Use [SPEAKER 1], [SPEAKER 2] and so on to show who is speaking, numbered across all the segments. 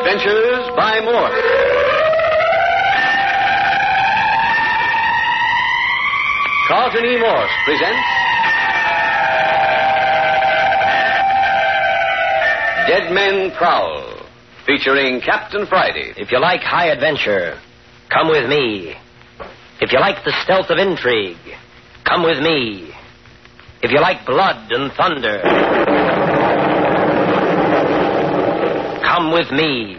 [SPEAKER 1] Adventures by Morse. Carlton E. Morse presents Dead Men Prowl, featuring Captain Friday.
[SPEAKER 2] If you like high adventure, come with me. If you like the stealth of intrigue, come with me. If you like blood and thunder, come with me.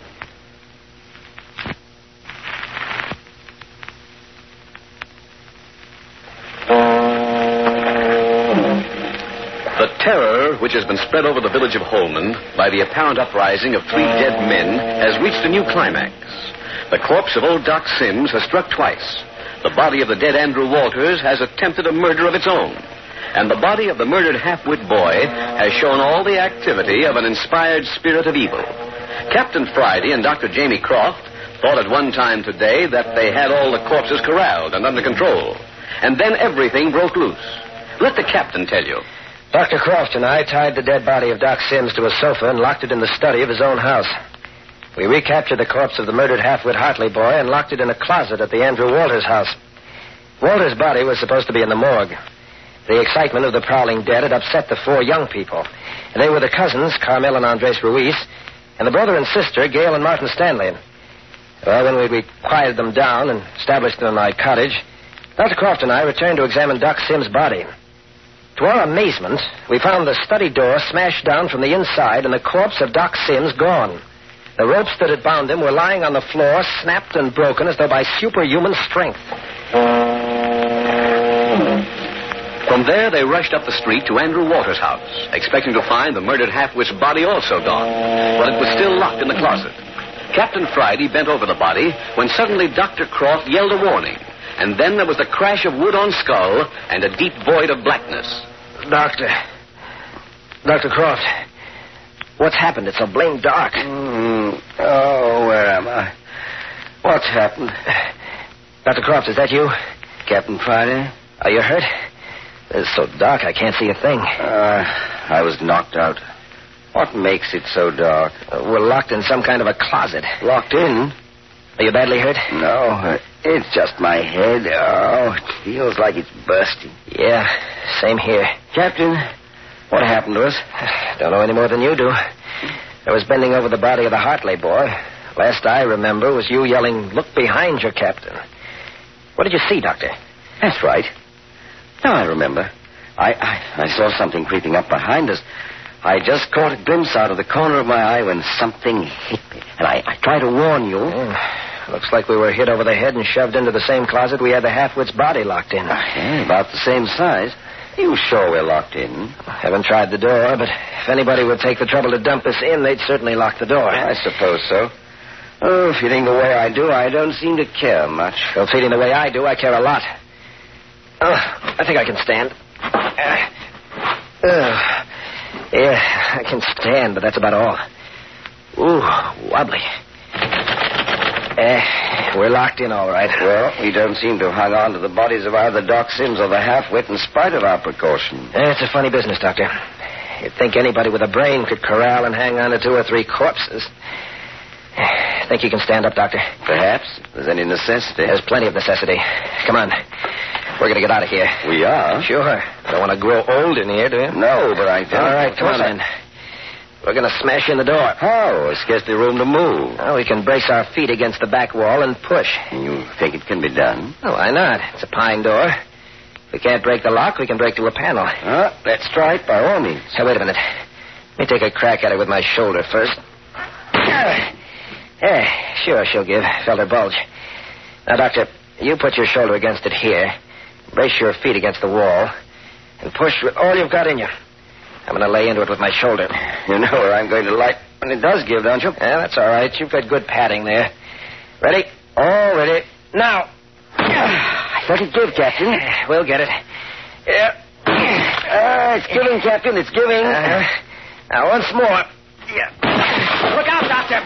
[SPEAKER 1] The terror which has been spread over the village of Holman by the apparent uprising of 3 dead men has reached a new climax. The corpse of old Doc Sims has struck twice. The body of the dead Andrew Walters has attempted a murder of its own. And the body of the murdered half-wit boy has shown all the activity of an inspired spirit of evil. Captain Friday and Dr. Jamie Croft thought at one time today that they had all the corpses corralled and under control. And then everything broke loose. Let the captain tell you.
[SPEAKER 2] Dr. Croft and I tied the dead body of Doc Sims to a sofa and locked it in the study of his own house. We recaptured the corpse of the murdered half-wit Hartley boy and locked it in a closet at the Andrew Walters house. Walters' body was supposed to be in the morgue. The excitement of the prowling dead had upset the 4 young people. They were the cousins, Carmel and Andres Ruiz, and the brother and sister, Gail and Martin Stanley. Well, when we quieted them down and established them in my cottage, Dr. Croft and I returned to examine Doc Sims' body. To our amazement, we found the study door smashed down from the inside and the corpse of Doc Sims gone. The ropes that had bound him were lying on the floor, snapped and broken as though by superhuman strength.
[SPEAKER 1] From there, they rushed up the street to Andrew Walters' house, expecting to find the murdered half-wit's body also gone. But it was still locked in the closet. Captain Friday bent over the body when suddenly Dr. Croft yelled a warning. And then there was the crash of wood on skull and a deep void of blackness.
[SPEAKER 2] Dr. Croft, what's happened? It's so blamed dark.
[SPEAKER 3] Oh, where am I? What's happened?
[SPEAKER 2] Dr. Croft, is that you?
[SPEAKER 3] Captain Friday?
[SPEAKER 2] Are you hurt? It's so dark I can't see a thing.
[SPEAKER 3] I was knocked out. What makes it so dark?
[SPEAKER 2] We're locked in some kind of a closet.
[SPEAKER 3] Locked in?
[SPEAKER 2] Are you badly hurt?
[SPEAKER 3] No, it's just my head. Oh, it feels like it's bursting.
[SPEAKER 2] Yeah, same here.
[SPEAKER 3] Captain, what happened to us?
[SPEAKER 2] Don't know any more than you do. I was bending over the body of the Hartley boy. Last I remember was you yelling, "Look behind you, Captain." What did you see, Doctor?
[SPEAKER 3] That's right. Now I remember. I saw something creeping up behind us. I just caught a glimpse out of the corner of my eye when something hit me. And I tried to warn you.
[SPEAKER 2] Looks like we were hit over the head and shoved into the same closet we had the half-wit's body locked in.
[SPEAKER 3] Yeah, about the same size. You sure we're locked in?
[SPEAKER 2] Haven't tried the door, but if anybody would take the trouble to dump us in, they'd certainly lock the door.
[SPEAKER 3] I suppose so. Oh, feeling the way I do, I don't seem to care much.
[SPEAKER 2] Well, feeling the way I do, I care a lot. I think I can stand. Yeah, I can stand, but that's about all. Ooh, wobbly. We're locked in all right.
[SPEAKER 3] Well, we don't seem to have hung on to the bodies of either Doc Sims or the half-wit in spite of our precaution.
[SPEAKER 2] It's a funny business, Doctor. You'd think anybody with a brain could corral and hang on to 2 or 3 corpses. Think you can stand up, Doctor?
[SPEAKER 3] Perhaps, if there's any necessity.
[SPEAKER 2] There's plenty of necessity. Come on. We're going to get out of here.
[SPEAKER 3] We are?
[SPEAKER 2] Sure. Don't want to grow old in here, do you?
[SPEAKER 3] No, but I don't.
[SPEAKER 2] All right, come on, then. We're going to smash in the door.
[SPEAKER 3] How? There's scarcely room to move.
[SPEAKER 2] Well, we can brace our feet against the back wall and push.
[SPEAKER 3] You think it can be done?
[SPEAKER 2] Oh, why not? It's a pine door. If we can't break the lock, we can break through a panel.
[SPEAKER 3] Let's try it by all means.
[SPEAKER 2] Hey, wait a minute. Let me take a crack at it with my shoulder first. Sure, she'll give. Felt her bulge. Now, Doctor, you put your shoulder against it here. Brace your feet against the wall. And push with all you've got in you. I'm going to lay into it with my shoulder.
[SPEAKER 3] You know where I'm going to light when it does give, don't you?
[SPEAKER 2] Yeah, that's all right. You've got good padding there. Ready?
[SPEAKER 3] All ready.
[SPEAKER 2] Now.
[SPEAKER 3] Let it give, Captain.
[SPEAKER 2] We'll get it.
[SPEAKER 3] Yeah. It's giving, Captain. It's giving.
[SPEAKER 2] Now, once more. Yeah. Look out, Doctor.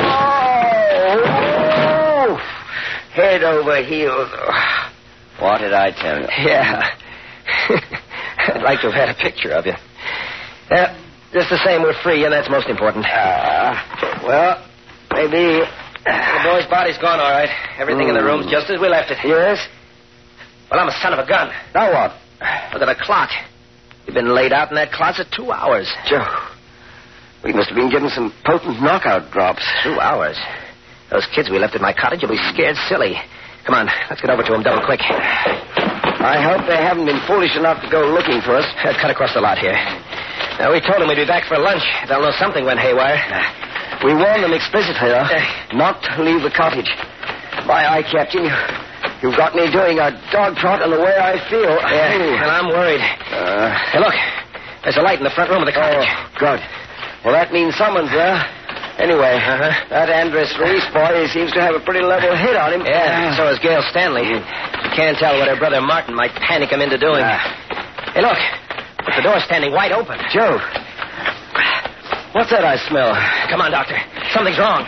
[SPEAKER 3] Oh. Head over heels. What did I tell you?
[SPEAKER 2] Yeah. I'd like to have had a picture of you. Just the same, we're free, and that's most important.
[SPEAKER 3] Well, Maybe.
[SPEAKER 2] The boy's body's gone, all right. Everything in the room's just as we left it.
[SPEAKER 3] Yes?
[SPEAKER 2] Well, I'm a son of a gun.
[SPEAKER 3] Now what?
[SPEAKER 2] Look at the clock. We've been laid out in that closet 2 hours.
[SPEAKER 3] Joe, we must have been given some potent knockout drops.
[SPEAKER 2] 2 hours? Those kids we left at my cottage will be scared silly. Come on, let's get over to them double quick.
[SPEAKER 3] I hope they haven't been foolish enough to go looking for us.
[SPEAKER 2] Cut across the lot here. We told them we'd be back for lunch. They'll know something went haywire.
[SPEAKER 3] We warned them explicitly, though, not to leave the cottage. My eye, Captain, you've got me doing a dog trot in the way I feel.
[SPEAKER 2] Yeah, and I'm worried. Hey, look. There's a light in the front room of the cottage.
[SPEAKER 3] Oh, good. Well, that means someone's there. Anyway, that Andres Ruiz boy seems to have a pretty level hit on him.
[SPEAKER 2] Yeah, so is Gail Stanley. Can't tell what her brother Martin might panic him into doing. Hey, look. The door's standing wide open.
[SPEAKER 3] Joe. What's that I smell?
[SPEAKER 2] Come on, Doctor. Something's wrong.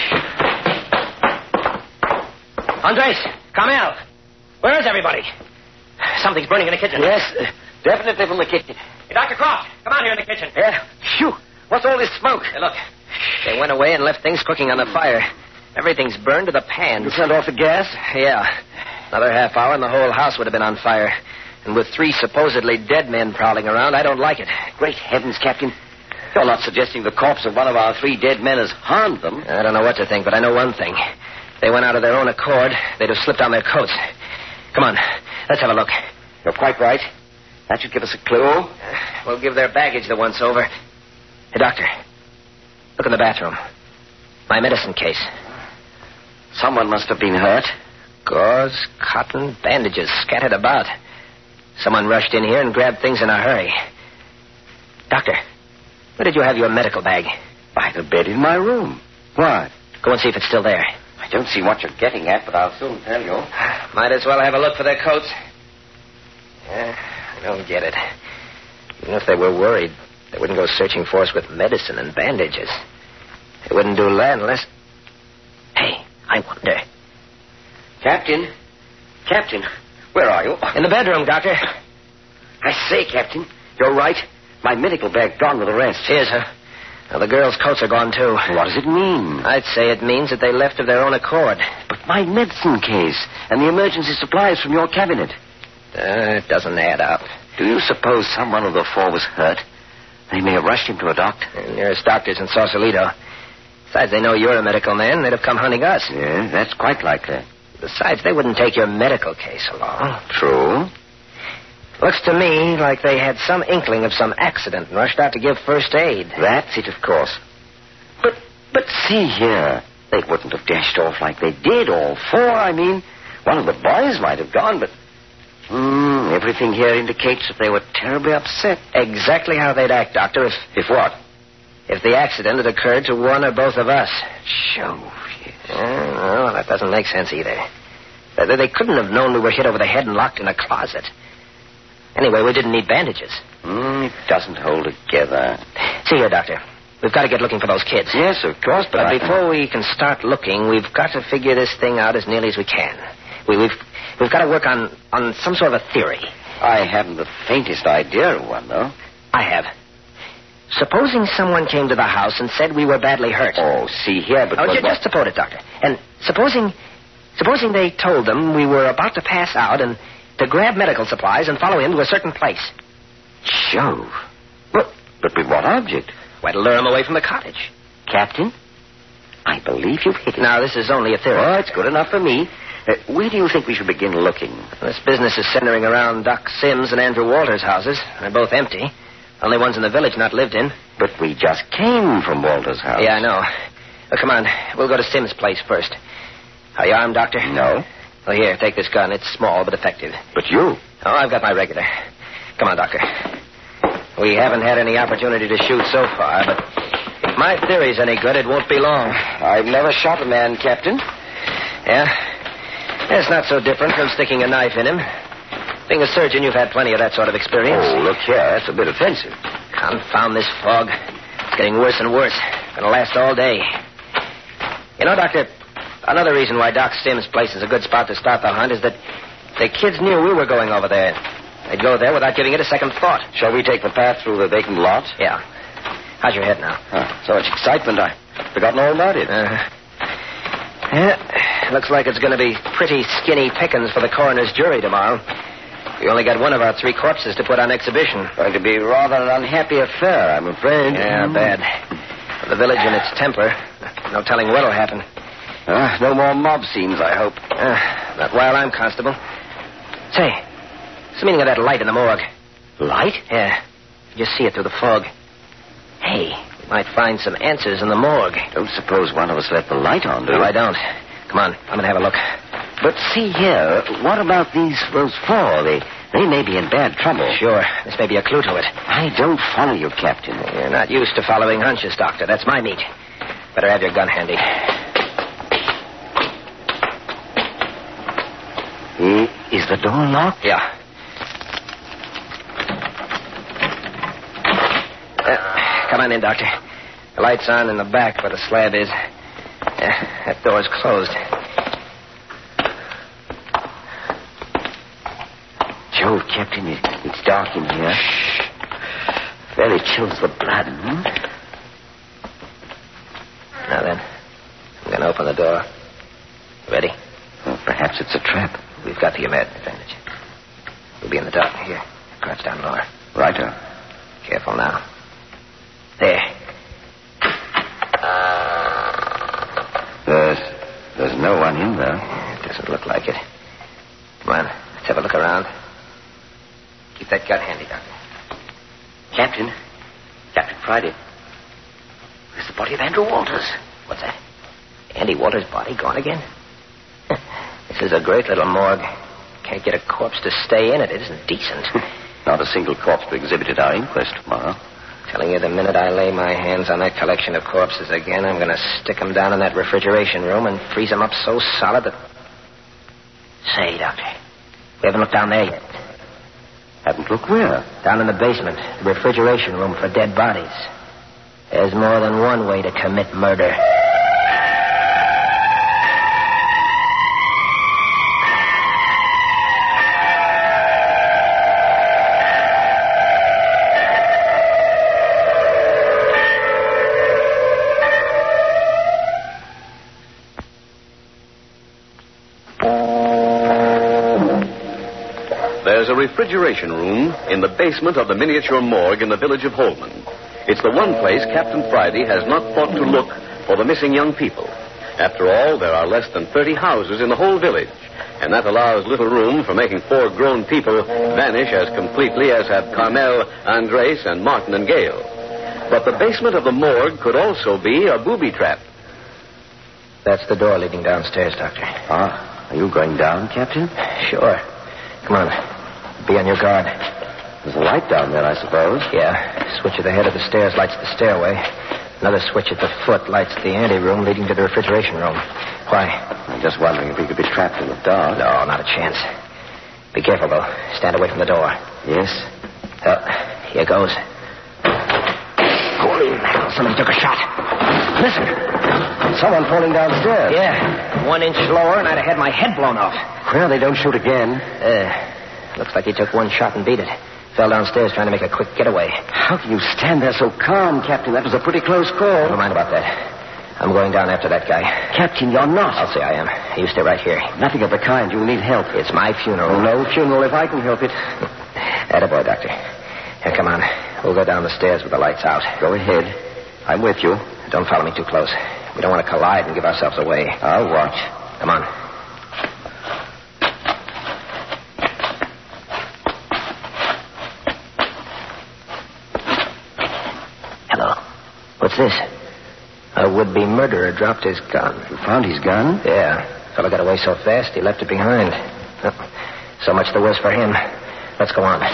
[SPEAKER 2] Andres, Carmel. Where is everybody? Something's burning in the kitchen.
[SPEAKER 3] Yes, definitely from the kitchen.
[SPEAKER 2] Hey, Dr. Croft, come out here in the kitchen.
[SPEAKER 3] Yeah? Phew. What's all this smoke?
[SPEAKER 2] Hey, look. They went away and left things cooking on the fire. Everything's burned to the pans.
[SPEAKER 3] You turned off the gas?
[SPEAKER 2] Yeah. Another half hour and the whole house would have been on fire. And with 3 supposedly dead men prowling around, I don't like it.
[SPEAKER 3] Great heavens, Captain. You're not suggesting the corpse of one of our 3 dead men has harmed them?
[SPEAKER 2] I don't know what to think, but I know one thing. They went out of their own accord. They'd have slipped on their coats. Come on, let's have a look.
[SPEAKER 3] You're quite right. That should give us a clue.
[SPEAKER 2] We'll give their baggage the once over. Hey, Doctor, look in the bathroom. My medicine case.
[SPEAKER 3] Someone must have been hurt.
[SPEAKER 2] Gauze, cotton, bandages scattered about. Someone rushed in here and grabbed things in a hurry. Doctor, where did you have your medical bag?
[SPEAKER 3] By the bed in my room. What?
[SPEAKER 2] Go and see if it's still there.
[SPEAKER 3] I don't see what you're getting at, but I'll soon tell you.
[SPEAKER 2] Might as well have a look for their coats. I don't get it. Even if they were worried, they wouldn't go searching for us with medicine and bandages. They wouldn't do that unless... Hey, I wonder.
[SPEAKER 3] Captain, where are you?
[SPEAKER 2] In the bedroom, Doctor.
[SPEAKER 3] I say, Captain, you're right. My medical bag gone with the rest.
[SPEAKER 2] Here's her. Now, the girls' coats are gone, too.
[SPEAKER 3] What does it mean?
[SPEAKER 2] I'd say it means that they left of their own accord.
[SPEAKER 3] But my medicine case and the emergency supplies from your cabinet.
[SPEAKER 2] It doesn't add up.
[SPEAKER 3] Do you suppose someone of the 4 was hurt? They may have rushed him to a doctor.
[SPEAKER 2] The nearest doctor's in Sausalito. Besides, they know you're a medical man. They'd have come hunting us.
[SPEAKER 3] Yeah, that's quite likely.
[SPEAKER 2] Besides, they wouldn't take your medical case along.
[SPEAKER 3] True.
[SPEAKER 2] Looks to me like they had some inkling of some accident and rushed out to give first aid.
[SPEAKER 3] That's it, of course. But see here. They wouldn't have dashed off like they did, all 4. I mean, one of the boys might have gone, but... everything here indicates that they were terribly upset.
[SPEAKER 2] Exactly how they'd act, Doctor,
[SPEAKER 3] If what?
[SPEAKER 2] if the accident had occurred to one or both of us.
[SPEAKER 3] Sure.
[SPEAKER 2] Well, that doesn't make sense either. They couldn't have known we were hit over the head and locked in a closet. Anyway, we didn't need bandages.
[SPEAKER 3] It doesn't hold together.
[SPEAKER 2] See here, Doctor. We've got to get looking for those kids.
[SPEAKER 3] Yes, of course,
[SPEAKER 2] But before we can start looking, we've got to figure this thing out as nearly as we can. We've got to work on some sort of a theory.
[SPEAKER 3] I haven't the faintest idea of one, though.
[SPEAKER 2] I have. Supposing someone came to the house and said we were badly hurt.
[SPEAKER 3] Oh, see here, but...
[SPEAKER 2] Just suppose it, Doctor. And supposing they told them we were about to pass out and to grab medical supplies and follow him to a certain place.
[SPEAKER 3] Jove. But with what object?
[SPEAKER 2] Why, to lure him away from the cottage.
[SPEAKER 3] Captain, I believe you've hit it.
[SPEAKER 2] Now, this is only a theory.
[SPEAKER 3] Oh, it's good enough for me. Where do you think we should begin looking?
[SPEAKER 2] This business is centering around Doc Sims and Andrew Walters' houses. They're both empty. Only ones in the village not lived in.
[SPEAKER 3] But we just came from Walter's house.
[SPEAKER 2] Yeah, I know. Well, come on. We'll go to Sims' place first. Are you armed, Doctor?
[SPEAKER 3] No.
[SPEAKER 2] Well, here, take this gun. It's small but effective.
[SPEAKER 3] But you?
[SPEAKER 2] Oh, I've got my regular. Come on, Doctor. We haven't had any opportunity to shoot so far, but if my theory's any good, it won't be long.
[SPEAKER 3] I've never shot a man, Captain.
[SPEAKER 2] Yeah? It's not so different from sticking a knife in him. Being a surgeon, you've had plenty of that sort of experience.
[SPEAKER 3] Oh, look here. That's a bit offensive.
[SPEAKER 2] Confound this fog. It's getting worse and worse. It'll last all day. You know, Doctor, another reason why Doc Sims' place is a good spot to start the hunt is that the kids knew we were going over there. They'd go there without giving it a second thought.
[SPEAKER 3] Shall we take the path through the vacant lot?
[SPEAKER 2] Yeah. How's your head now?
[SPEAKER 3] So much excitement, I've forgotten all about it.
[SPEAKER 2] Yeah, looks like it's going to be pretty skinny pickings for the coroner's jury tomorrow. We only got one of our 3 corpses to put on exhibition.
[SPEAKER 3] Going to be rather an unhappy affair, I'm afraid.
[SPEAKER 2] Yeah, bad. For the village and its temper, no telling what'll happen.
[SPEAKER 3] No more mob scenes, I hope.
[SPEAKER 2] Not while I'm constable. Say, what's the meaning of that light in the morgue?
[SPEAKER 3] Light?
[SPEAKER 2] Yeah. You just see it through the fog. Hey, we might find some answers in the morgue.
[SPEAKER 3] Don't suppose one of us left the light on, do you?
[SPEAKER 2] No, I don't. Come on, I'm going to have a look.
[SPEAKER 3] But see here, what about those 4? They may be in bad trouble.
[SPEAKER 2] Sure, this may be a clue to it.
[SPEAKER 3] I don't follow you, Captain.
[SPEAKER 2] You're not used to following hunches, Doctor. That's my meat. Better have your gun handy.
[SPEAKER 3] Is the door locked?
[SPEAKER 2] Yeah. Come on in, Doctor. The light's on in the back where the slab is. That door's closed.
[SPEAKER 3] Jove, Captain, it's dark in here. Shh. Fairly chills the blood.
[SPEAKER 2] Now then, I'm going to open the door. Ready?
[SPEAKER 3] Well, perhaps it's a trap.
[SPEAKER 2] We've got the advantage. We'll be in the dark here. Crouch down lower.
[SPEAKER 3] Righto.
[SPEAKER 2] Careful now. There.
[SPEAKER 3] There's no one in there.
[SPEAKER 2] It doesn't look like it. Come on, let's have a look around. Keep that gun handy, Doctor.
[SPEAKER 3] Captain Friday. Where's the body of Andrew Walters?
[SPEAKER 2] What's that? Andy Walters' body gone again? This is a great little morgue. Can't get a corpse to stay in it. It isn't decent.
[SPEAKER 3] Not a single corpse to exhibit at our inquest tomorrow.
[SPEAKER 2] Telling you, the minute I lay my hands on that collection of corpses again, I'm going to stick them down in that refrigeration room and freeze them up so solid that... Say, Doctor, we haven't looked down there yet.
[SPEAKER 3] Haven't looked where?
[SPEAKER 2] Down in the basement, the refrigeration room for dead bodies. There's more than one way to commit murder.
[SPEAKER 1] There's a refrigeration room in the basement of the miniature morgue in the village of Holman. It's the one place Captain Friday has not thought to look for the missing young people. After all, there are less than 30 houses in the whole village, and that allows little room for making 4 grown people vanish as completely as have Carmel, Andres, and Martin and Gale. But the basement of the morgue could also be a booby trap.
[SPEAKER 2] That's the door leading downstairs, Doctor.
[SPEAKER 3] Are you going down, Captain?
[SPEAKER 2] Sure. Come on. Be on your guard.
[SPEAKER 3] There's a light down there, I suppose.
[SPEAKER 2] Yeah. Switch at the head of the stairs lights the stairway. Another switch at the foot lights the anteroom leading to the refrigeration room. Why?
[SPEAKER 3] I'm just wondering if we could be trapped in the dark.
[SPEAKER 2] No, not a chance. Be careful, though. Stand away from the door.
[SPEAKER 3] Yes?
[SPEAKER 2] Here goes. Holy mackerel, somebody took a shot. Listen.
[SPEAKER 3] Someone falling downstairs.
[SPEAKER 2] Yeah. 1 inch lower, and I'd have had my head blown off.
[SPEAKER 3] Well, they don't shoot again.
[SPEAKER 2] Looks like he took 1 shot and beat it. Fell downstairs trying to make a quick getaway.
[SPEAKER 3] How can you stand there so calm, Captain? That was a pretty close call.
[SPEAKER 2] Never mind about that. I'm going down after that guy.
[SPEAKER 3] Captain, you're not.
[SPEAKER 2] I'll say I am. You stay right here.
[SPEAKER 3] Nothing of the kind. You'll need help.
[SPEAKER 2] It's my funeral.
[SPEAKER 3] No funeral if I can help it.
[SPEAKER 2] Attaboy, Doctor. Here, come on. We'll go down the stairs with the lights out.
[SPEAKER 3] Go ahead. I'm with you.
[SPEAKER 2] Don't follow me too close. We don't want to collide and give ourselves away.
[SPEAKER 3] I'll watch.
[SPEAKER 2] Come on. Hello. What's this? A would-be murderer dropped his gun.
[SPEAKER 3] You found his gun?
[SPEAKER 2] Yeah. Fellow got away so fast he left it behind. So much the worse for him. Let's go on.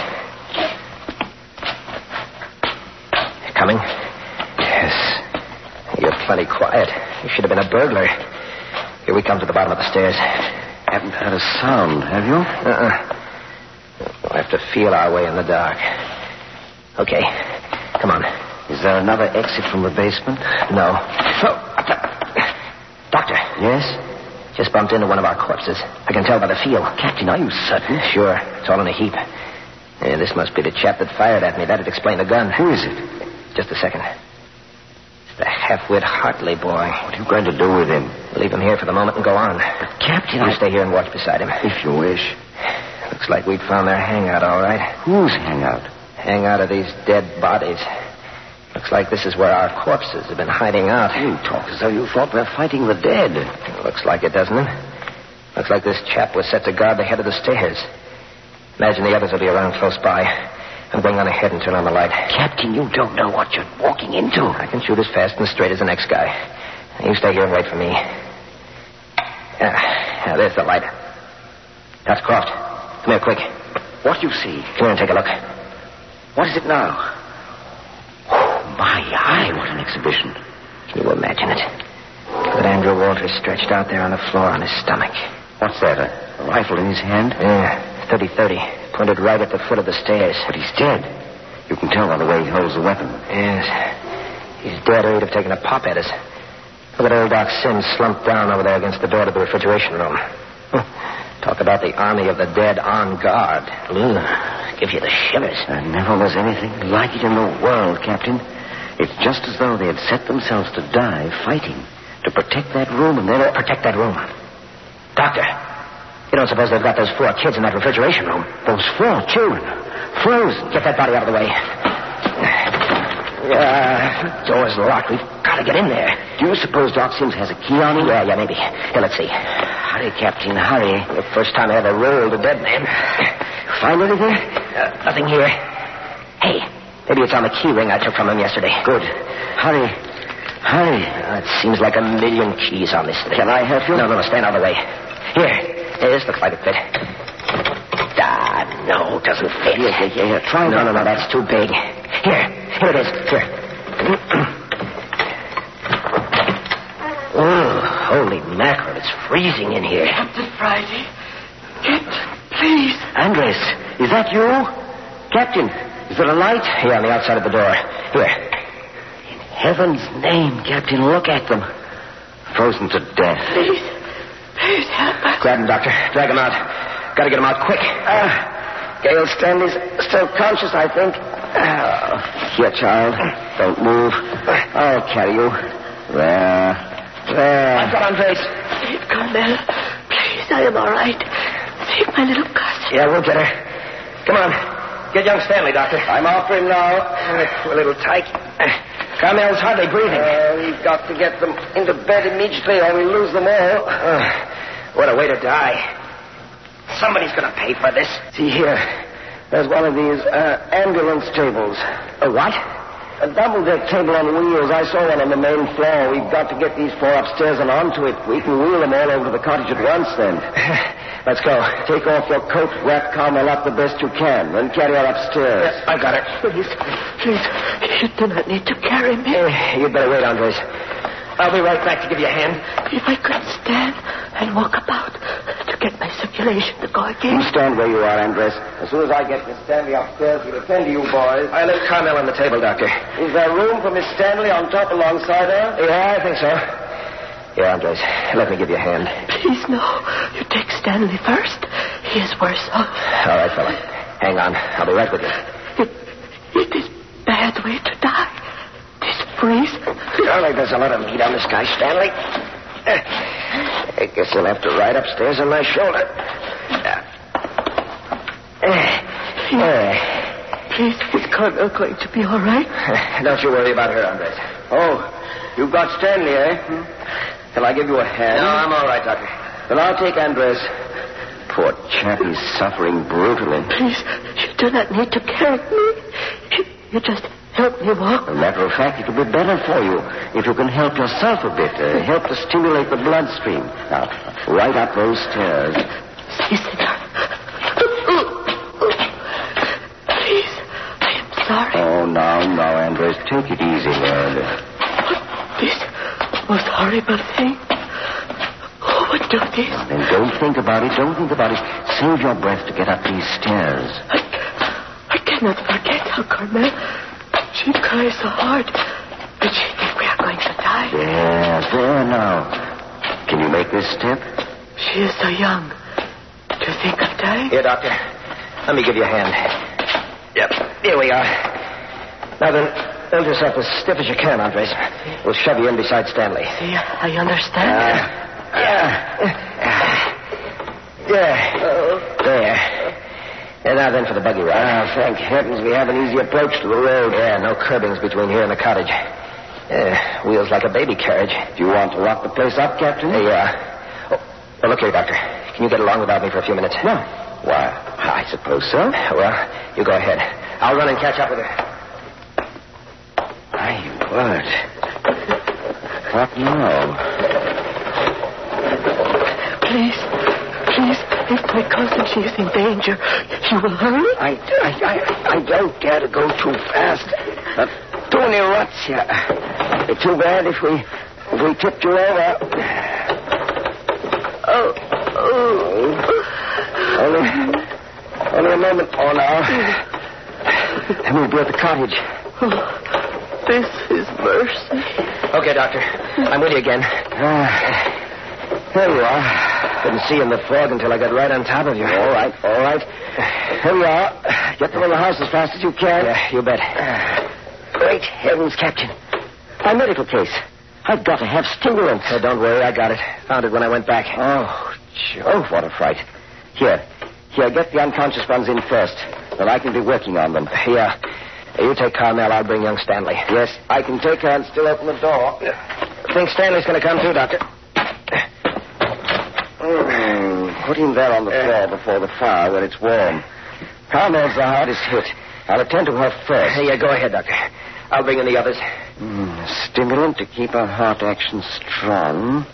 [SPEAKER 2] Coming? Yes. You're plenty quiet. You should have been a burglar. Here we come to the bottom of the stairs.
[SPEAKER 3] Haven't heard a sound, have you?
[SPEAKER 2] We'll have to feel our way in the dark. Okay. Come on.
[SPEAKER 3] Is there another exit from the basement?
[SPEAKER 2] No. Doctor.
[SPEAKER 3] Yes?
[SPEAKER 2] Just bumped into one of our corpses. I can tell by the feel.
[SPEAKER 3] Captain, are you certain?
[SPEAKER 2] Sure. It's all in a heap. This must be the chap that fired at me. That'd explain the gun.
[SPEAKER 3] Who is it?
[SPEAKER 2] Just a second. The half-wit Hartley boy.
[SPEAKER 3] What are you going to do with him?
[SPEAKER 2] Leave him here for the moment and go on.
[SPEAKER 3] But, Captain,
[SPEAKER 2] You stay here and watch beside him.
[SPEAKER 3] If you wish.
[SPEAKER 2] Looks like we'd found their hangout, all right.
[SPEAKER 3] Whose hangout?
[SPEAKER 2] Hangout of these dead bodies. Looks like this is where our corpses have been hiding out.
[SPEAKER 3] You talk as though you thought we're fighting the dead.
[SPEAKER 2] Looks like it, doesn't it? Looks like this chap was set to guard the head of the stairs. Imagine the others will be around close by. I'm going on ahead and turn on the light.
[SPEAKER 3] Captain, you don't know what you're walking into.
[SPEAKER 2] I can shoot as fast and straight as the next guy. You stay here and wait for me. There's the light. That's Croft. Come here, quick.
[SPEAKER 3] What do you see?
[SPEAKER 2] Come here and take a look.
[SPEAKER 3] What is it now? Oh, my eye, what an exhibition.
[SPEAKER 2] Can you imagine it? Look at Andrew Walters stretched out there on the floor on his stomach.
[SPEAKER 3] What's that, a rifle in his hand?
[SPEAKER 2] Yeah, 30-30. Pointed right at the foot of the stairs.
[SPEAKER 3] But he's dead. You can tell by the way he holds the weapon.
[SPEAKER 2] Yes. He's dead or he'd have taken a pop at us. Look at old Doc Sims slumped down over there against the door to the refrigeration room. Talk about the army of the dead on guard. Give you the shivers.
[SPEAKER 3] There never was anything like it in the world, Captain. It's just as though they had set themselves to die fighting to protect that room and then...
[SPEAKER 2] Protect that room? Doctor, you don't suppose they've got those 4 kids in that refrigeration room?
[SPEAKER 3] Those 4 children. Frozen.
[SPEAKER 2] Get that body out of the way. Door's locked. We've got to get in there.
[SPEAKER 3] Do you suppose Doc Sims has a key on him?
[SPEAKER 2] Yeah, maybe. Here, let's see.
[SPEAKER 3] Hurry, Captain, hurry.
[SPEAKER 2] The first time I ever rolled a dead man.
[SPEAKER 3] Find anything?
[SPEAKER 2] Nothing here. Hey, maybe it's on the key ring I took from him yesterday.
[SPEAKER 3] Good. Hurry. Hurry.
[SPEAKER 2] It seems like a million keys on this thing.
[SPEAKER 3] Can I help you?
[SPEAKER 2] No, stand out of the way. Here, this looks like it fit. No, doesn't fit.
[SPEAKER 3] Here, try
[SPEAKER 2] No, that's too big. Here it is. Here. Oh, holy mackerel, it's freezing in here.
[SPEAKER 4] Captain Friday. Captain, please.
[SPEAKER 3] Andres, is that you? Captain, is there a light?
[SPEAKER 2] Here, on the outside of the door. Here.
[SPEAKER 3] In heaven's name, Captain, look at them. Frozen to death.
[SPEAKER 4] Please help us.
[SPEAKER 2] Grab him, Doctor. Drag him out. Got to get him out quick.
[SPEAKER 3] Gail Stanley's still conscious, I think. Here, child. Don't move. I'll carry you. There.
[SPEAKER 2] I've got Andres.
[SPEAKER 4] Save Carmela. Please, I am all right. Save my little cousin.
[SPEAKER 2] Yeah, we'll get her. Come on. Get young Stanley, Doctor.
[SPEAKER 3] I'm after him now.
[SPEAKER 2] We're a little tight. Carmel's hardly breathing.
[SPEAKER 3] We've got to get them into bed immediately or we lose them all.
[SPEAKER 2] What a way to die. Somebody's going to pay for this.
[SPEAKER 3] See here. There's one of these ambulance tables.
[SPEAKER 2] A what?
[SPEAKER 3] A double-deck table on wheels. I saw one on the main floor. We've got to get these 4 upstairs and onto it. We can wheel them all over to the cottage at once, then.
[SPEAKER 2] Let's go.
[SPEAKER 3] Take off your coat, wrap Carmel up the best you can, then carry her upstairs.
[SPEAKER 2] Yes, I got it.
[SPEAKER 4] Please, you do not need to carry me.
[SPEAKER 2] You'd better wait, Andres. I'll be right back to give you a hand.
[SPEAKER 4] If I could stand and walk about to get my circulation to go again.
[SPEAKER 3] You stand where you are, Andres. As soon as I get Miss Stanley upstairs, we'll attend to you boys.
[SPEAKER 2] I left Carmel on the table, Doctor.
[SPEAKER 3] Is there room for Miss Stanley on top alongside her?
[SPEAKER 2] Yeah, I think so. Here, Andres, let me give you a hand.
[SPEAKER 4] Please, no. You take Stanley first. He is worse off.
[SPEAKER 2] All right, fella. Hang on. I'll be right with you.
[SPEAKER 4] It is bad way to die. This freeze.
[SPEAKER 2] Darling, there's a lot of meat on this guy, Stanley. I guess he'll have to ride upstairs on my shoulder.
[SPEAKER 4] Please, is Carmel going to be all right?
[SPEAKER 2] Don't you worry about her, Andres.
[SPEAKER 3] Oh, you've got Stanley, eh? Shall I give you a hand?
[SPEAKER 2] No, I'm all right, Doctor.
[SPEAKER 3] Then I'll take Andres. Poor chap, he's suffering brutally.
[SPEAKER 4] Please, you do not need to carry me. You just help me walk.
[SPEAKER 3] As a matter of fact, it'll be better for you if you can help yourself a bit. Help to stimulate the bloodstream. Now, right up those stairs.
[SPEAKER 4] Si, senor. Please, I am sorry.
[SPEAKER 3] Oh, now, Andres. Take it easy, lad.
[SPEAKER 4] This most horrible thing. Who would do this?
[SPEAKER 3] Then don't think about it. Save your breath to get up these stairs.
[SPEAKER 4] I cannot forget how Carmel... She cries so hard that she thinks we are going to die.
[SPEAKER 3] There now. Can you make this step?
[SPEAKER 4] She is so young. Do you think of dying?
[SPEAKER 2] Here, Doctor. Let me give you a hand. Yep. Here we are. Now then, Hold yourself as stiff as you can, Andres. We'll shove you in beside Stanley.
[SPEAKER 4] See, I understand.
[SPEAKER 2] There. And now then for the buggy ride.
[SPEAKER 3] Thank heavens we have an easy approach to the road.
[SPEAKER 2] Yeah, no curbings between here and the cottage. Wheels like a baby carriage.
[SPEAKER 3] Do you want to lock the place up, Captain?
[SPEAKER 2] Yeah. Oh, look here, Doctor. Can you get along without me for a few minutes?
[SPEAKER 3] No. Why, I suppose so.
[SPEAKER 2] Well, you go ahead. I'll run and catch up with her.
[SPEAKER 3] My word. What now?
[SPEAKER 4] Please, if my cousin, she is in danger, you will hurry?
[SPEAKER 3] I don't dare to go too fast. But too many ruts here. It'd be too bad if we tipped you over. Only a moment more now. And we'll be at the cottage.
[SPEAKER 4] This is mercy.
[SPEAKER 2] Okay, Doctor. I'm with you again.
[SPEAKER 3] There you are.
[SPEAKER 2] Couldn't see in the fog until I got right on top of you.
[SPEAKER 3] All right. Here we are. Get them in the house as fast as you can.
[SPEAKER 2] Yeah, you bet.
[SPEAKER 3] Great heavens, Captain. My medical case. I've got to have stimulants.
[SPEAKER 2] Oh, don't worry, I got it. Found it when I went back.
[SPEAKER 3] Oh, Jove, what a fright. Here, get the unconscious ones in first. Then I can be working on them.
[SPEAKER 2] Yeah. You take Carmel, I'll bring young Stanley.
[SPEAKER 3] Yes, I can take her and still open the door.
[SPEAKER 2] Think Stanley's going to come too, Doctor?
[SPEAKER 3] Put him there on the floor before the fire when it's warm. Carmel's the hardest hit. I'll attend to her first.
[SPEAKER 2] Yeah, go ahead, Doctor. I'll bring in the others.
[SPEAKER 3] Stimulant to keep her heart action strong.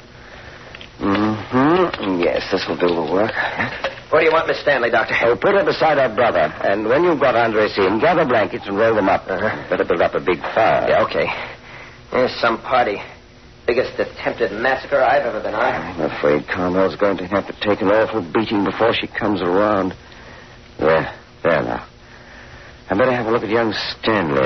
[SPEAKER 3] Yes, this will do the work.
[SPEAKER 2] What do you want, Miss Stanley, Doctor?
[SPEAKER 3] Oh, put her beside her brother. And when you've got Andres in, gather blankets and roll them up. Better build up a big fire.
[SPEAKER 2] Yeah, okay. There's some party. Biggest attempted massacre I've ever been on.
[SPEAKER 3] I'm afraid Carmel's going to have to take an awful beating before she comes around. There now. I better have a look at young Stanley.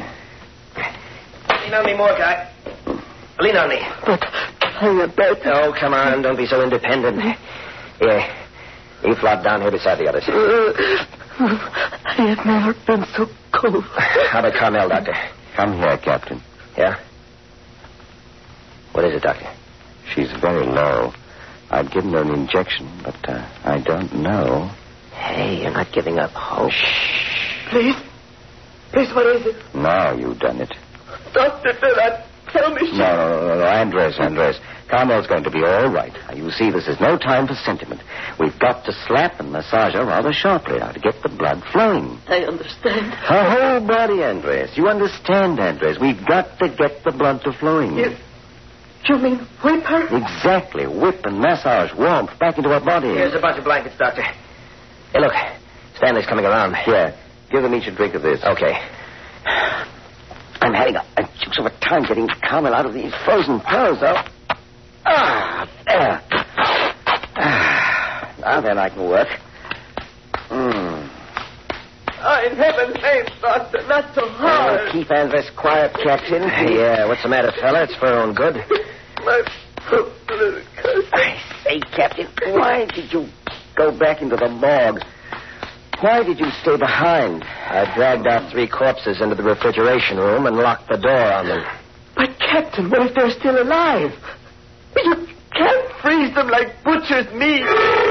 [SPEAKER 2] Lean on me more, Guy. Lean on me.
[SPEAKER 4] But I bet.
[SPEAKER 2] Oh, come on. Don't be so independent. Yeah. You flop down here beside the others.
[SPEAKER 4] I have never been so cold.
[SPEAKER 2] How about Carmel, Doctor?
[SPEAKER 3] Come here, Captain.
[SPEAKER 2] Yeah? What is it, Doctor?
[SPEAKER 3] She's very low. I'd given her an injection, but I don't know.
[SPEAKER 2] Hey, you're not giving up hope.
[SPEAKER 4] Shh. Please, what is it?
[SPEAKER 3] Now you've done it.
[SPEAKER 4] Doctor, do not tell me.
[SPEAKER 3] No, Andres. Carmel's going to be all right. Now, you see, this is no time for sentiment. We've got to slap and massage her rather sharply now to get the blood flowing.
[SPEAKER 4] I understand.
[SPEAKER 3] Her whole body, Andres. You understand, Andres. We've got to get the blood to flowing.
[SPEAKER 4] You mean whip her?
[SPEAKER 3] Exactly. Whip and massage warmth back into her body.
[SPEAKER 2] Here's a bunch of blankets, Doctor. Hey, look. Stanley's coming around.
[SPEAKER 3] Here. Give them each a drink of this.
[SPEAKER 2] Okay.
[SPEAKER 3] I'm having a deuce of a time getting Carmel out of these frozen pearls, though. There. Now then I can work.
[SPEAKER 4] In heaven's name, Doctor, not so hard.
[SPEAKER 3] Keep Andres quiet, Captain.
[SPEAKER 2] Yeah, what's the matter, fella? It's for her own good.
[SPEAKER 4] My poor little cousin.
[SPEAKER 3] I say, Captain, why did you go back into the morgue? Why did you stay behind?
[SPEAKER 2] I dragged out 3 corpses into the refrigeration room and locked the door on them.
[SPEAKER 4] But, Captain, what if they're still alive? You can't freeze them like butcher's meat.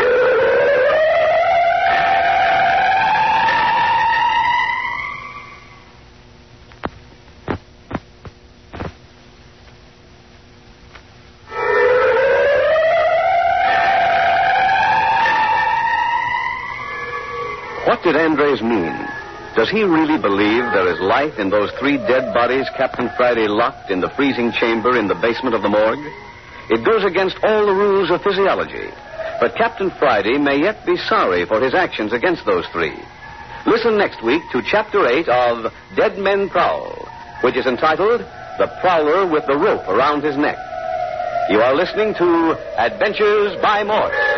[SPEAKER 1] What did Andres mean? Does he really believe there is life in those 3 dead bodies Captain Friday locked in the freezing chamber in the basement of the morgue? It goes against all the rules of physiology. But Captain Friday may yet be sorry for his actions against those 3. Listen next week to Chapter 8 of Dead Men Prowl, which is entitled The Prowler with the Rope Around His Neck. You are listening to Adventures by Morse.